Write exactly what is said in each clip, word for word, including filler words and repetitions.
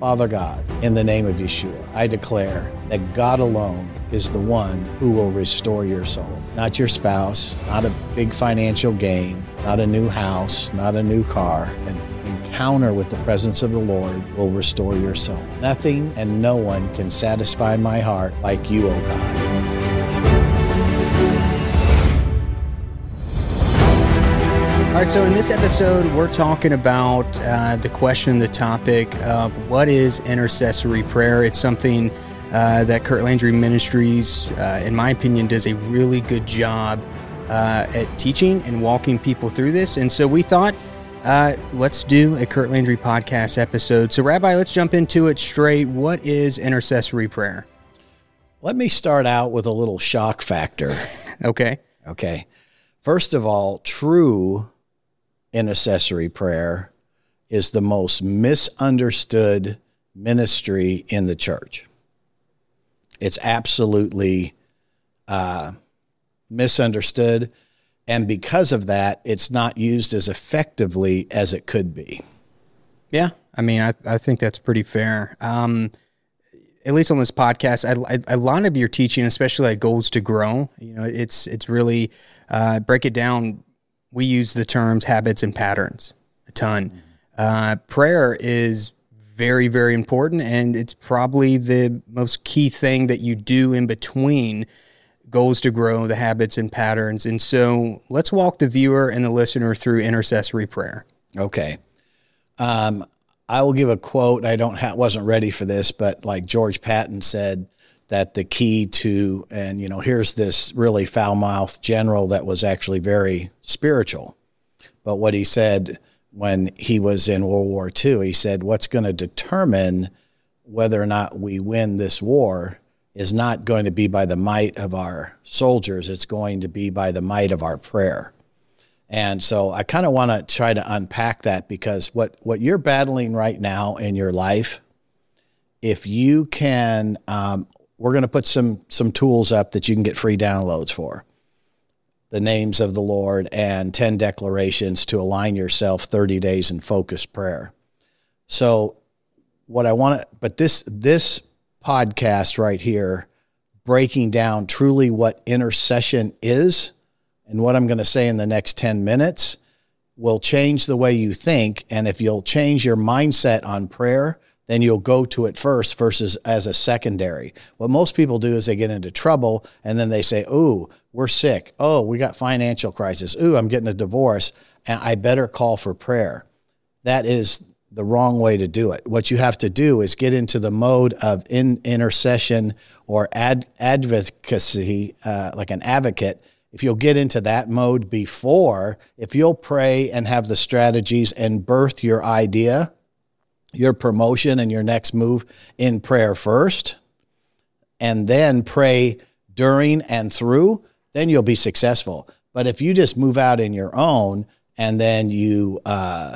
Father God, in the name of Yeshua, I declare that God alone is the one who will restore your soul. Not your spouse, not a big financial gain, not a new house, not a new car. An encounter with the presence of the Lord will restore your soul. Nothing and no one can satisfy my heart like you, O God. All right, so in this episode, we're talking about uh, the question, the topic of what is intercessory prayer. It's something uh, that Kurt Landry Ministries, uh, in my opinion, does a really good job uh, at teaching and walking people through this. And so we thought, uh, let's do a Kurt Landry podcast episode. So, Rabbi, let's jump into it straight. What is intercessory prayer? Let me start out with a little shock factor. Okay. Okay. First of all, true intercessory prayer is the most misunderstood ministry in the church. It's absolutely uh, misunderstood, and because of that, it's not used as effectively as it could be. Yeah, I mean, I, I think that's pretty fair. Um, at least on this podcast, I, I, a lot of your teaching, especially like Goals to Grow, you know, it's it's really uh, break it down. We use the terms habits and patterns a ton. Uh, prayer is very, very important, and it's probably the most key thing that you do in between Goals to Grow, the habits and patterns. And so let's walk the viewer and the listener through intercessory prayer. Okay. Um, I will give a quote. I don't ha- wasn't ready for this, but like George Patton said, that the key to, and you know, here's this really foul-mouthed general that was actually very spiritual. But what he said when he was in World War Two, he said, what's going to determine whether or not we win this war is not going to be by the might of our soldiers. It's going to be by the might of our prayer. And so I kind of want to try to unpack that, because what, what you're battling right now in your life, if you can, um, we're going to put some some tools up that you can get free downloads for. The names of the Lord and ten declarations to align yourself thirty days in focused prayer. So what I want to, but this this podcast right here, breaking down truly what intercession is and what I'm going to say in the next ten minutes will change the way you think. And if you'll change your mindset on prayer, then you'll go to it first versus as a secondary. What most people do is they get into trouble and then they say, ooh, we're sick. Oh, we got financial crisis. Ooh, I'm getting a divorce and I better call for prayer. That is the wrong way to do it. What you have to do is get into the mode of in intercession or ad, advocacy, uh, like an advocate. If you'll get into that mode before, if you'll pray and have the strategies and birth your idea, your promotion and your next move in prayer first, and then pray during and through, then you'll be successful. But if you just move out in your own, and then you, uh,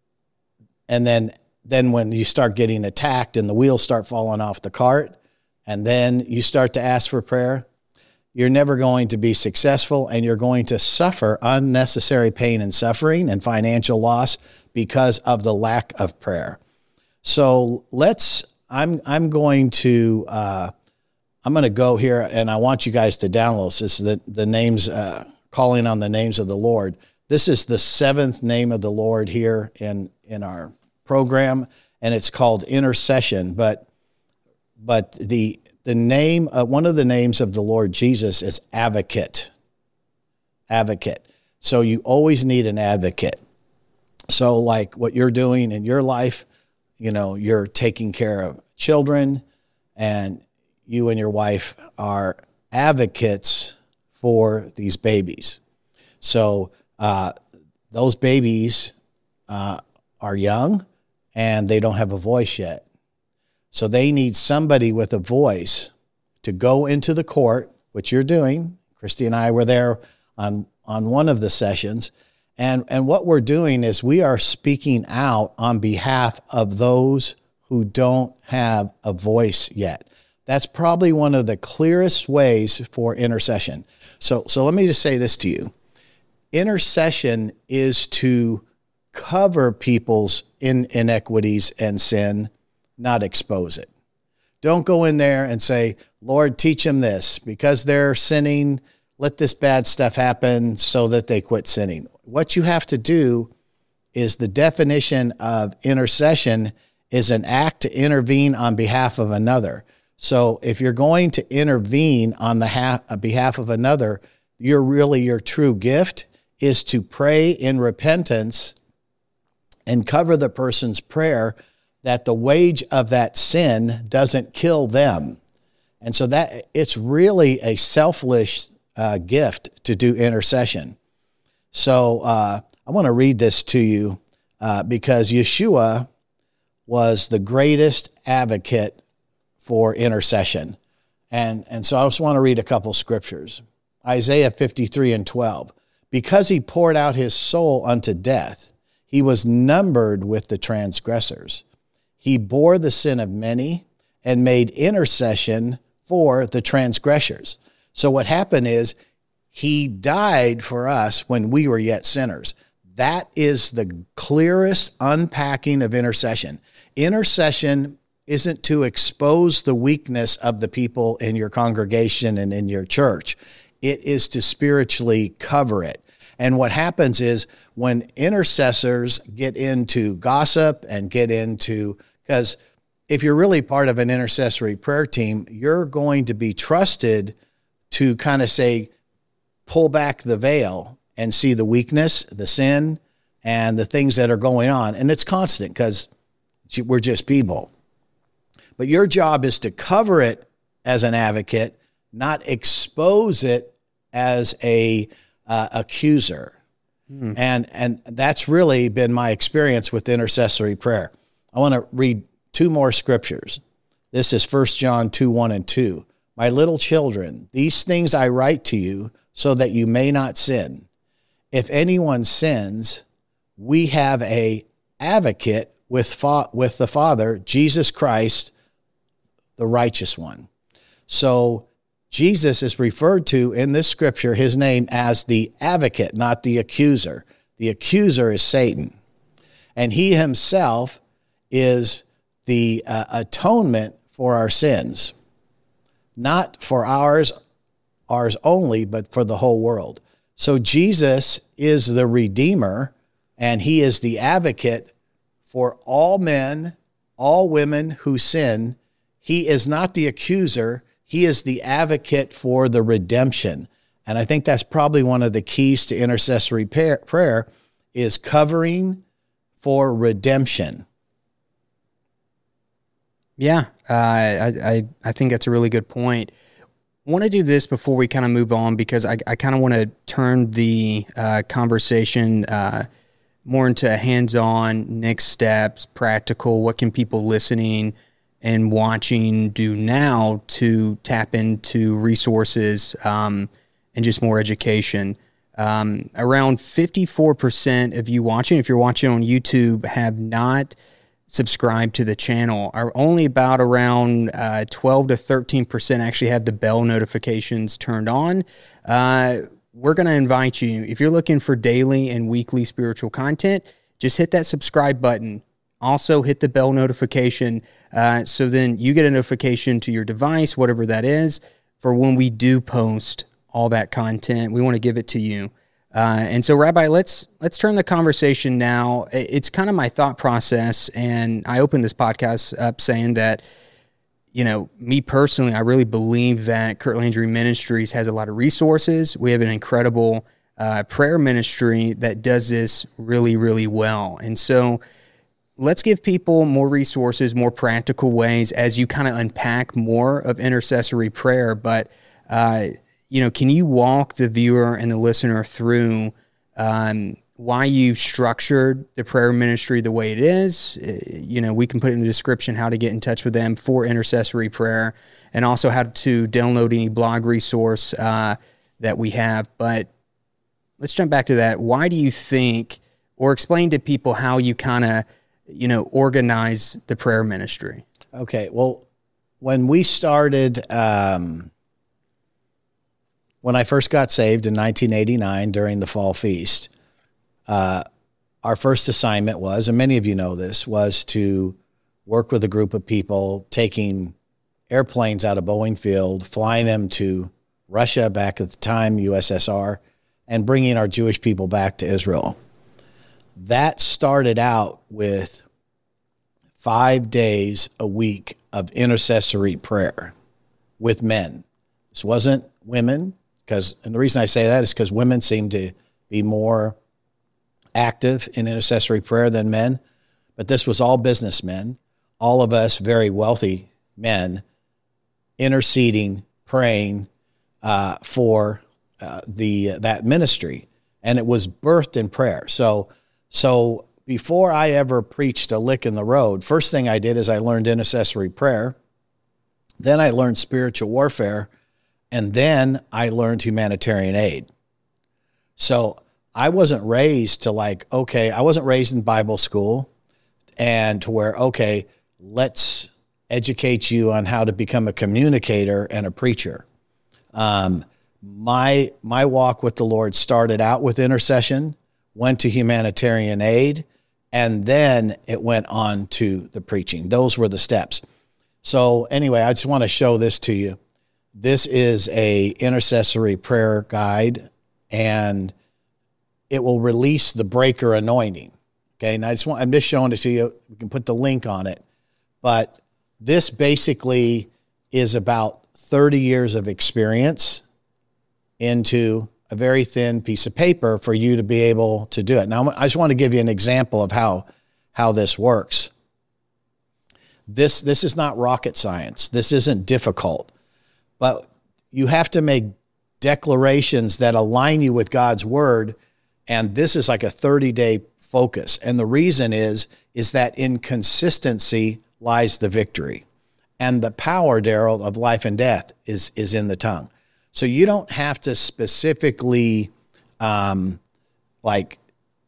and then, then when you start getting attacked and the wheels start falling off the cart, and then you start to ask for prayer, you're never going to be successful, and you're going to suffer unnecessary pain and suffering and financial loss because of the lack of prayer. So let's, I'm I'm going to, uh, I'm going to go here, and I want you guys to download this, the, the names, uh, calling on the names of the Lord. This is the seventh name of the Lord here in, in our program, and it's called intercession. But but the the name, uh, one of the names of the Lord Jesus is advocate. Advocate. So you always need an advocate. So like what you're doing in your life, you know, you're taking care of children, and you and your wife are advocates for these babies. So uh, those babies uh, are young, and they don't have a voice yet. So they need somebody with a voice to go into the court, which you're doing. Christy and I were there on, on one of the sessions. And and what we're doing is we are speaking out on behalf of those who don't have a voice yet. That's probably one of the clearest ways for intercession. So so let me just say this to you. Intercession is to cover people's in, inequities and sin not expose it. Don't go in there and say, Lord, teach them this. Because they're sinning, let this bad stuff happen so that they quit sinning. What you have to do is the definition of intercession is an act to intervene on behalf of another. So if you're going to intervene on the ha- behalf of another, you're really, your true gift is to pray in repentance and cover the person's prayer that the wage of that sin doesn't kill them. And so that it's really a selfless uh, gift to do intercession. So uh, I want to read this to you uh, because Yeshua was the greatest advocate for intercession. And, and so I just want to read a couple scriptures. Isaiah fifty-three and twelve. Because he poured out his soul unto death, he was numbered with the transgressors. He bore the sin of many and made intercession for the transgressors. So what happened is he died for us when we were yet sinners. That is the clearest unpacking of intercession. Intercession isn't to expose the weakness of the people in your congregation and in your church. It is to spiritually cover it. And what happens is when intercessors get into gossip and get into, because if you're really part of an intercessory prayer team, you're going to be trusted to kind of say, pull back the veil and see the weakness, the sin, and the things that are going on. And it's constant because we're just people. But your job is to cover it as an advocate, not expose it as a uh, accuser. Hmm. And and that's really been my experience with intercessory prayer. I want to read two more scriptures. This is First John two, one and two. My little children, these things I write to you so that you may not sin. If anyone sins, we have a advocate with fa- with the Father, Jesus Christ, the righteous one. So Jesus is referred to in this scripture, his name, as the advocate, not the accuser. The accuser is Satan. And he himself is the uh, atonement for our sins. Not for ours, ours only, but for the whole world. So Jesus is the Redeemer, and he is the advocate for all men, all women who sin. He is not the accuser. He is the advocate for the redemption. And I think that's probably one of the keys to intercessory prayer is covering for redemption. Yeah, uh, I, I I think that's a really good point. I want to do this before we kind of move on because I, I kind of want to turn the uh, conversation uh, more into hands-on, next steps, practical. What can people listening and watching do now to tap into resources um, and just more education? Um, around fifty-four percent of you watching, if you're watching on YouTube, have not subscribed to the channel. Are only about around uh, twelve to thirteen percent actually have the bell notifications turned on. Uh, we're going to invite you, if you're looking for daily and weekly spiritual content, just hit that subscribe button. Also hit the bell notification uh, so then you get a notification to your device, whatever that is, for when we do post all that content. We want to give it to you. Uh, and so, Rabbi, let's let's turn the conversation now. It's kind of my thought process, and I opened this podcast up saying that, you know, me personally, I really believe that Kurt Landry Ministries has a lot of resources. We have an incredible uh, prayer ministry that does this really, really well. And so let's give people more resources, more practical ways as you kind of unpack more of intercessory prayer. But, uh, you know, can you walk the viewer and the listener through um, why you structured the prayer ministry the way it is? You know, we can put in the description how to get in touch with them for intercessory prayer and also how to download any blog resource uh, that we have. But let's jump back to that. Why do you think, or explain to people how you kind of, you know, organize the prayer ministry? Okay. Well, when we started, um, when I first got saved in nineteen eighty-nine during the fall feast, uh, our first assignment was, and many of you know this, was to work with a group of people, taking airplanes out of Boeing Field, flying them to Russia back at the time, U S S R, and bringing our Jewish people back to Israel. That started out with five days a week of intercessory prayer with men. This wasn't women, because, and the reason I say that is because women seem to be more active in intercessory prayer than men, but this was all businessmen, all of us very wealthy men, interceding, praying uh, for uh, the uh, that ministry, and it was birthed in prayer. So, so before I ever preached a lick in the road, first thing I did is I learned intercessory prayer. Then I learned spiritual warfare, and then I learned humanitarian aid. So I wasn't raised to like, okay, I wasn't raised in Bible school and to where, okay, let's educate you on how to become a communicator and a preacher. Um, my, my walk with the Lord started out with intercession, went to humanitarian aid, and then it went on to the preaching. Those were the steps. So anyway, I just want to show this to you. This is a intercessory prayer guide, and it will release the breaker anointing. Okay. And I just want, I'm just showing it to you. We can put the link on it, but this basically is about thirty years of experience into a very thin piece of paper for you to be able to do it. Now, I just want to give you an example of how, how this works. This, this is not rocket science. This isn't difficult, but you have to make declarations that align you with God's word. And this is like a thirty day focus. And the reason is, is that in consistency lies the victory, and the power, Daryl, of life and death is, is in the tongue. So you don't have to specifically, um, like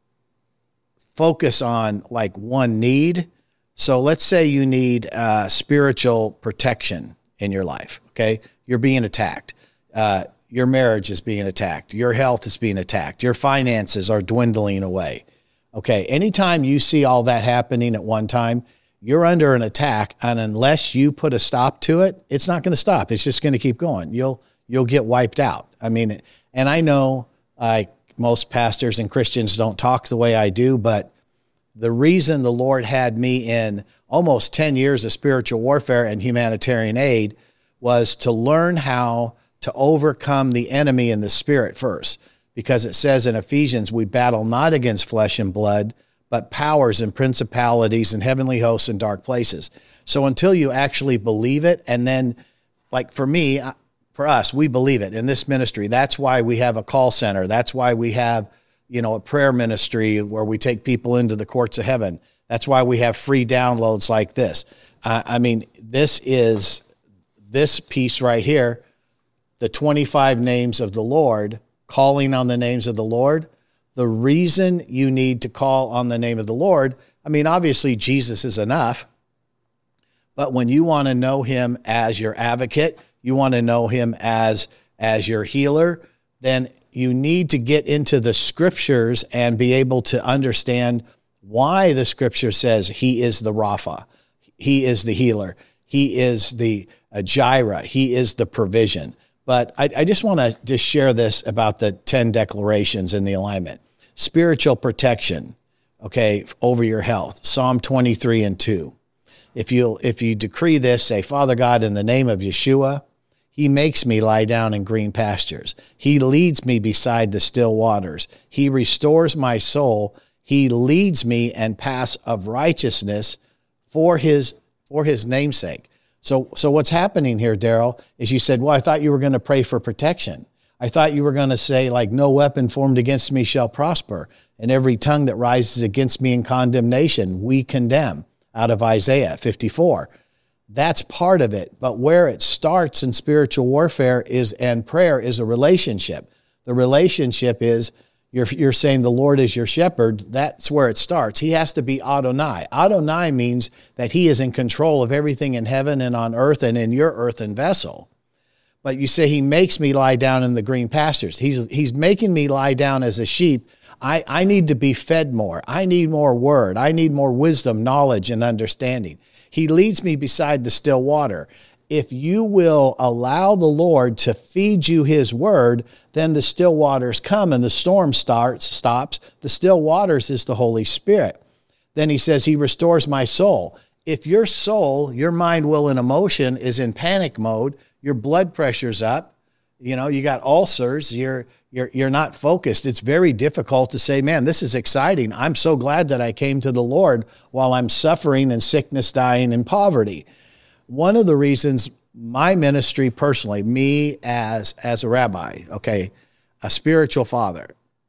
focus on like one need. So let's say you need uh, spiritual protection in your life. Okay. You're being attacked. Uh, your marriage is being attacked. Your health is being attacked. Your finances are dwindling away. Okay. Anytime you see all that happening at one time, you're under an attack. And unless you put a stop to it, it's not going to stop. It's just going to keep going. You'll, you'll get wiped out. I mean, and I know like most pastors and Christians don't talk the way I do, but the reason the Lord had me in almost ten years of spiritual warfare and humanitarian aid was to learn how to overcome the enemy in the spirit first. Because it says in Ephesians, we battle not against flesh and blood, but powers and principalities and heavenly hosts in dark places. So until you actually believe it, and then like for me, for us, we believe it in this ministry. That's why we have a call center. That's why we have, you know, a prayer ministry where we take people into the courts of heaven. That's why we have free downloads like this. Uh, I mean, this is this piece right here, the twenty-five names of the Lord, calling on the names of the Lord. The reason you need to call on the name of the Lord, I mean, obviously Jesus is enough, but when you want to know him as your advocate, you want to know him as, as your healer, then you need to get into the scriptures and be able to understand why the scripture says he is the Rapha, he is the healer, he is the uh, Jireh, he is the provision. But I, I just want to just share this about the ten declarations in the alignment. Spiritual protection, okay, over your health. Psalm twenty-three and two. If you if you decree this, say, Father God, in the name of Yeshua, he makes me lie down in green pastures. He leads me beside the still waters. He restores my soul. He leads me in paths of righteousness for his for his namesake. So, so what's happening here, Daryl, is you said, well, I thought you were going to pray for protection. I thought you were going to say, like, no weapon formed against me shall prosper, and every tongue that rises against me in condemnation, we condemn, out of Isaiah fifty-four. That's part of it. But where it starts in spiritual warfare is, and prayer is a relationship. The relationship is, you're, you're saying the Lord is your shepherd. That's where it starts. He has to be Adonai. Adonai means that he is in control of everything in heaven and on earth and in your earthen vessel. But you say he makes me lie down in the green pastures. He's, he's making me lie down as a sheep. I, I need to be fed more. I need more word. I need more wisdom, knowledge, and understanding. He leads me beside the still water. If you will allow the Lord to feed you his word, then the still waters come and the storm starts, stops. The still waters is the Holy Spirit. Then he says, he restores my soul. If your soul, your mind, will, and emotion is in panic mode, your blood pressure's up, you know, you got ulcers, you're, you're, you're not focused. It's very difficult to say, man, this is exciting. I'm so glad that I came to the Lord while I'm suffering in sickness, dying, and poverty. One of the reasons my ministry personally, me as, as a rabbi, okay, a spiritual father,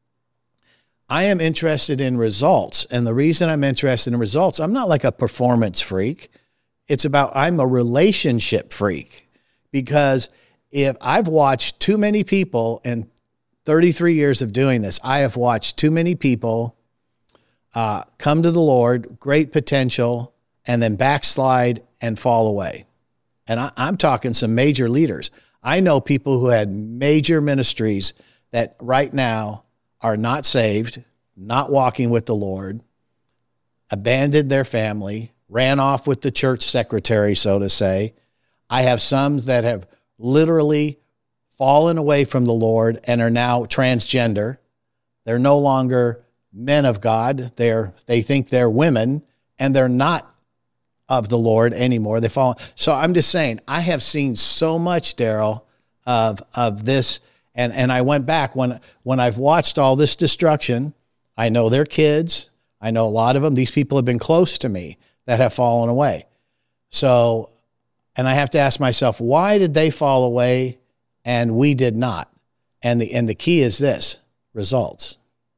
I am interested in results. And the reason I'm interested in results, I'm not like a performance freak. It's about, I'm a relationship freak. Because if I've watched too many people in thirty-three years of doing this, I have watched too many people uh, come to the Lord, great potential, and then backslide and fall away. And I, I'm talking some major leaders. I know people who had major ministries that right now are not saved, not walking with the Lord, abandoned their family, ran off with the church secretary, so to say. I have some that have literally fallen away from the Lord and are now transgender. They're no longer men of God. They're, they think they're women, and they're not of the Lord anymore. They fall. So I'm just saying, I have seen so much, Daryl, of, of this. And, and I went back when, when I've watched all this destruction. I know their kids. I know a lot of them. These people have been close to me that have fallen away. So, and I have to ask myself, why did they fall away and we did not? And the, and the key is this: results.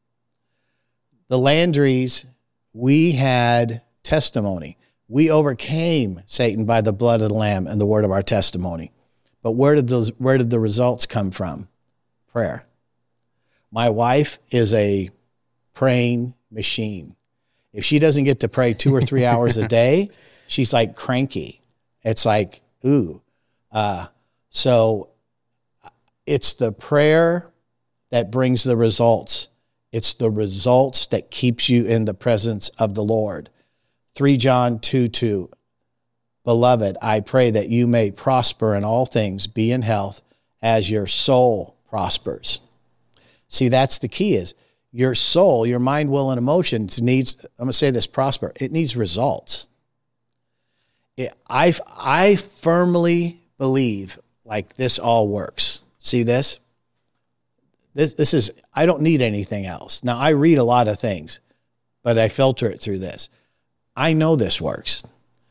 The Landrys, we had testimony. We overcame Satan by the blood of the Lamb and the word of our testimony. But where did those, where did the results come from? Prayer. My wife is a praying machine. If she doesn't get to pray two or three hours a day, she's like cranky. It's like, ooh. Uh, so it's the prayer that brings the results. It's the results that keeps you in the presence of the Lord. Three John two two, Beloved, I pray that you may prosper in all things, be in health, as your soul prospers. See, that's the key, is your soul, your mind, will, and emotions needs, I'm going to say this, prosper. It needs results. It, I, I firmly believe like this all works. See this? This, this is, I don't need anything else. Now, I read a lot of things, but I filter it through this. I know this works.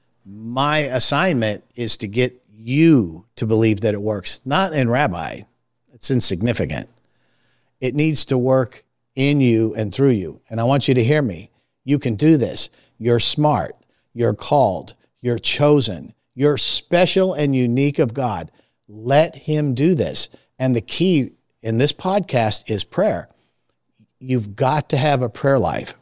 My assignment is to get you to believe that it works, not in Rabbi. It's insignificant. It needs to work in you and through you. And I want you to hear me. You can do this. You're smart. You're called. You're chosen. You're special and unique of God. Let him do this. And the key in this podcast is prayer. You've got to have a prayer life.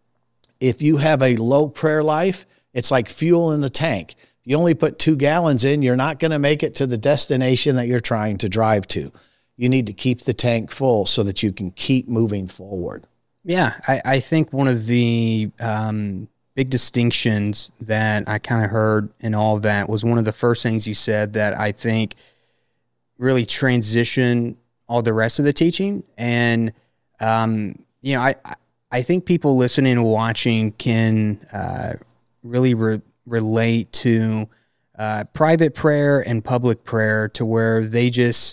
If you have a low prayer life, it's like fuel in the tank. If you only put two gallons in, you're not going to make it to the destination that you're trying to drive to. You need to keep the tank full so that you can keep moving forward. Yeah, I, I think one of the um, big distinctions that I kind of heard in all of that was one of the first things you said that I think really transitioned all the rest of the teaching. And, um, you know, I, I think people listening and watching can uh, really re- relate to uh, private prayer and public prayer, to where they just,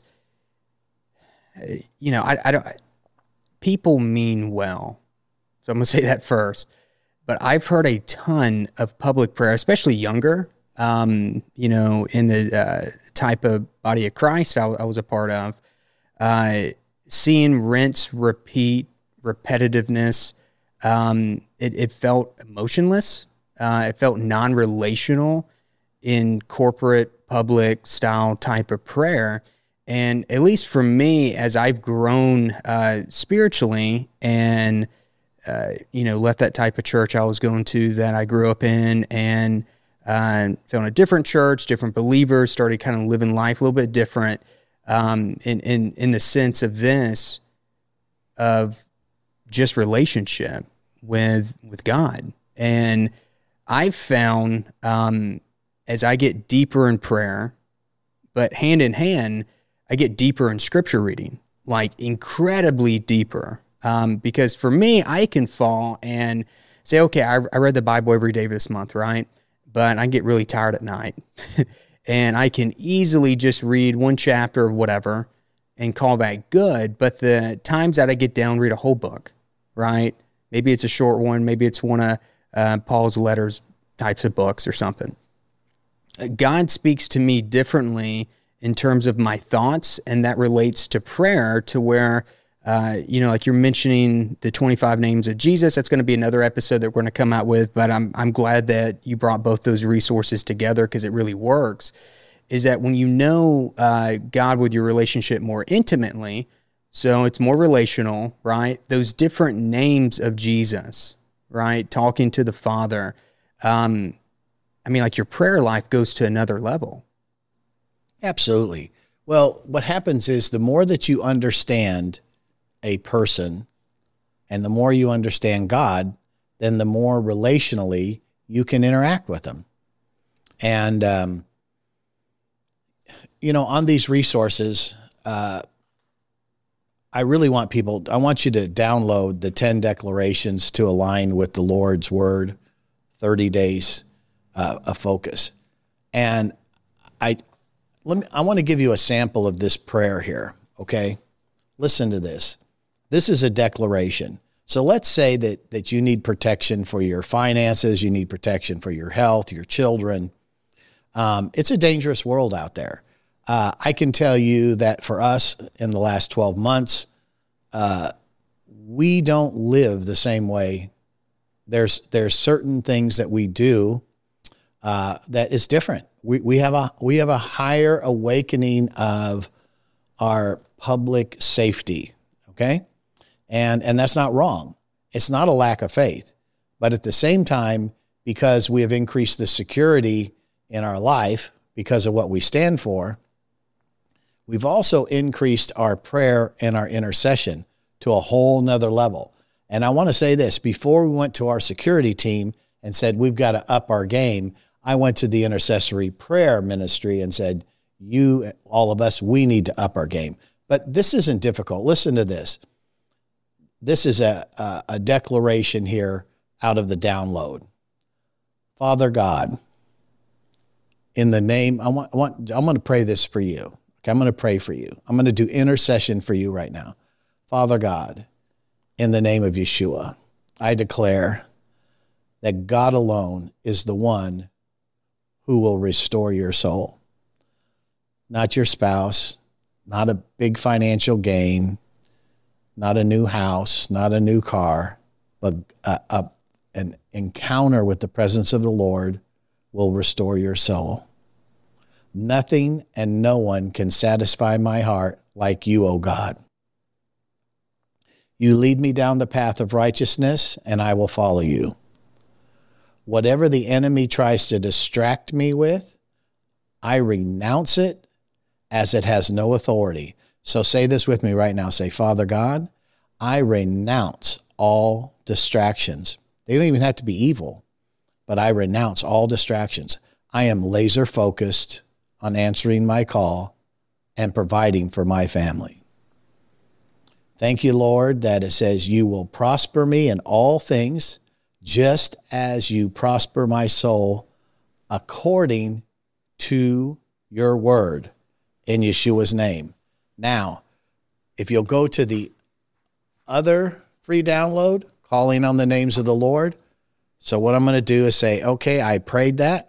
you know, I, I don't, people mean well. So I'm going to say that first. But I've heard a ton of public prayer, especially younger, um, you know, in the uh, type of body of Christ I, I was a part of, uh, seeing rinse, repeat, repetitiveness. Um, it, it felt emotionless. Uh, it felt non-relational in corporate, public style type of prayer. And at least for me, as I've grown uh, spiritually and, uh, you know, left that type of church I was going to that I grew up in, and uh, found a different church, different believers, started kind of living life a little bit different um, in, in, in the sense of this, of just relationship with with God. And I've found um, as I get deeper in prayer, but hand in hand, I get deeper in scripture reading, like incredibly deeper. Um, because for me, I can fall and say, okay, I, I read the Bible every day this month, right? But I get really tired at night. And I can easily just read one chapter of whatever and call that good. But the times that I get down, read a whole book, right? Maybe it's a short one. Maybe it's one of uh, Paul's letters types of books or something. God speaks to me differently in terms of my thoughts, and that relates to prayer to where, uh, you know, like you're mentioning the twenty-five names of Jesus. That's going to be another episode that we're going to come out with, but I'm I'm glad that you brought both those resources together because it really works, is that when you know uh, God with your relationship more intimately, so it's more relational, right? Those different names of Jesus, right? Talking to the Father. Um, I mean, like your prayer life goes to another level. Absolutely. Well, what happens is the more that you understand a person and the more you understand God, then the more relationally you can interact with them. And, um, you know, on these resources, uh, I really want people, I want you to download the ten declarations to align with the Lord's word, thirty days uh, of focus. And I, Let me, I want to give you a sample of this prayer here, okay? Listen to this. This is a declaration. So let's say that, that you need protection for your finances, you need protection for your health, your children. Um, it's a dangerous world out there. Uh, I can tell you that for us in the last twelve months, uh, we don't live the same way. There's, there's certain things that we do uh, that is different. We we have a we have a higher awakening of our public safety, okay? And and that's not wrong. It's not a lack of faith. But at the same time, because we have increased the security in our life because of what we stand for, we've also increased our prayer and our intercession to a whole nother level. And I want to say this, before we went to our security team and said, we've got to up our game, I went to the intercessory prayer ministry and said, you, all of us, we need to up our game. But this isn't difficult. Listen to this. This is a, a, a declaration here out of the download. Father God, in the name, I want, I want, I'm going to pray this for you. Okay, I'm going to pray for you. I'm going to do intercession for you right now. Father God, in the name of Yeshua, I declare that God alone is the one who will restore your soul. Not your spouse, not a big financial gain, not a new house, not a new car, but a, a, an encounter with the presence of the Lord will restore your soul. Nothing and no one can satisfy my heart like you, O God. You lead me down the path of righteousness, and I will follow you. Whatever the enemy tries to distract me with, I renounce it as it has no authority. So say this with me right now. Say, Father God, I renounce all distractions. They don't even have to be evil, but I renounce all distractions. I am laser focused on answering my call and providing for my family. Thank you, Lord, that it says you will prosper me in all things, just as you prosper my soul, according to your word, in Yeshua's name. Now, if you'll go to the other free download, calling on the names of the Lord. So what I'm going to do is say, okay, I prayed that.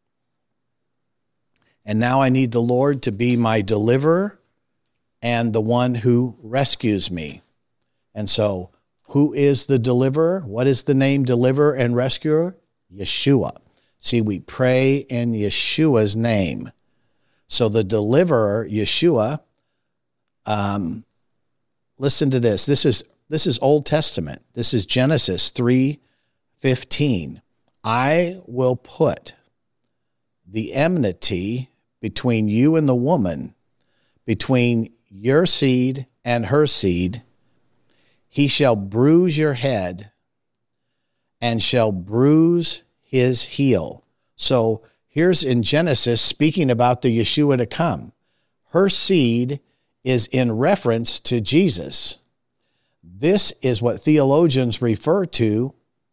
And now I need the Lord to be my deliverer and the one who rescues me. And so who is the deliverer? What is the name deliverer and rescuer? Yeshua. See, we pray in Yeshua's name. So the deliverer, Yeshua, um, listen to this. This is this is Old Testament. This is Genesis three fifteen. I will put the enmity between you and the woman, between your seed and her seed. He shall bruise your head and shall bruise his heel. So here's in Genesis speaking about the Yeshua to come. Her seed is in reference to Jesus. This is what theologians refer to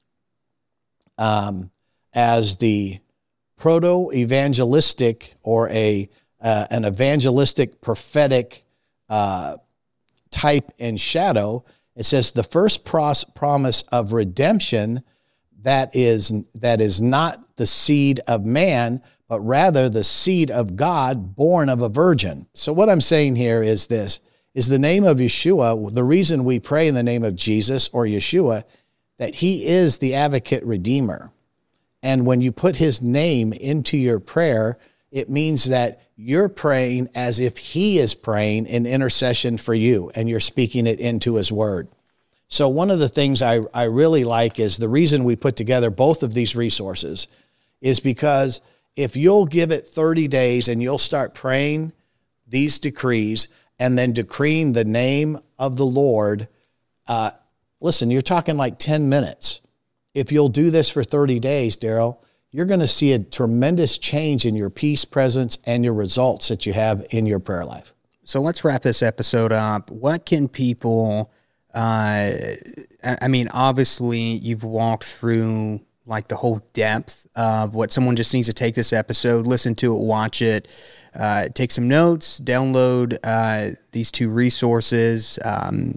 um, as the proto-evangelistic or a uh, an evangelistic prophetic uh, type and shadow. It says the first pros- promise of redemption that is that is not the seed of man, but rather the seed of God born of a virgin. So what I'm saying here is this, is the name of Yeshua, the reason we pray in the name of Jesus or Yeshua, that he is the advocate redeemer. And when you put his name into your prayer, it means that you're praying as if he is praying in intercession for you, and you're speaking it into his word. So one of the things I, I really like is the reason we put together both of these resources is because if you'll give it thirty days and you'll start praying these decrees and then decreeing the name of the Lord, uh, listen, you're talking like ten minutes. If you'll do this for thirty days, Daryl, you're going to see a tremendous change in your peace, presence, and your results that you have in your prayer life. So let's wrap this episode up. What can people, uh, I mean, obviously you've walked through like the whole depth of what someone just needs to take this episode, listen to it, watch it, uh, take some notes, download uh, these two resources. Um,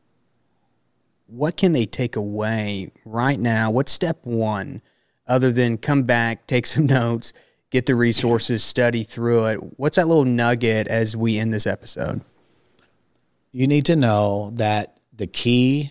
what can they take away right now? What's step one, other than come back, take some notes, get the resources, study through it? What's that little nugget as we end this episode? You need to know that the key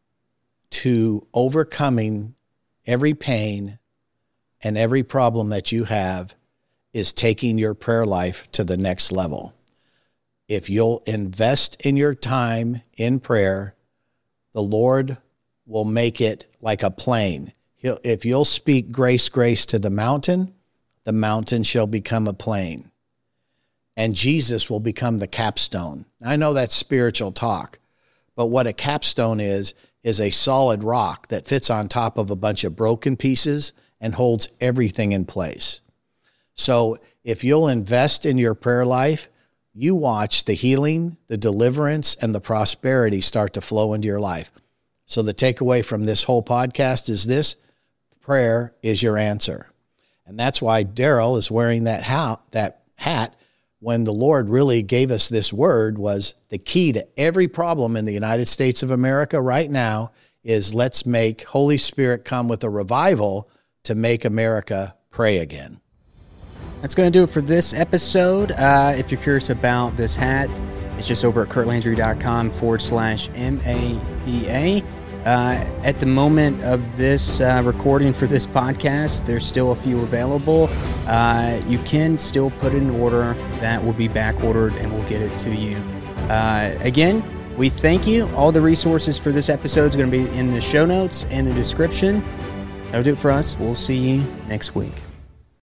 to overcoming every pain and every problem that you have is taking your prayer life to the next level. If you'll invest in your time in prayer, the Lord will make it like a plane. He'll, if you'll speak grace, grace to the mountain, the mountain shall become a plain. And Jesus will become the capstone. I know that's spiritual talk, but what a capstone is, is a solid rock that fits on top of a bunch of broken pieces and holds everything in place. So if you'll invest in your prayer life, you watch the healing, the deliverance, and the prosperity start to flow into your life. So the takeaway from this whole podcast is this: prayer is your answer. And that's why Daryl is wearing that hat, that hat when the Lord really gave us this word. Was the key to every problem in the United States of America right now is let's make Holy Spirit come with a revival to make America pray again. That's going to do it for this episode. Uh, if you're curious about this hat, it's just over at kurtlandry.com forward slash M A P A. Uh, at the moment of this uh, recording for this podcast, there's still a few available. Uh, you can still put it in order. That will be back ordered and we'll get it to you. Uh, again, we thank you. All the resources for this episode is going to be in the show notes and the description. That'll do it for us. We'll see you next week.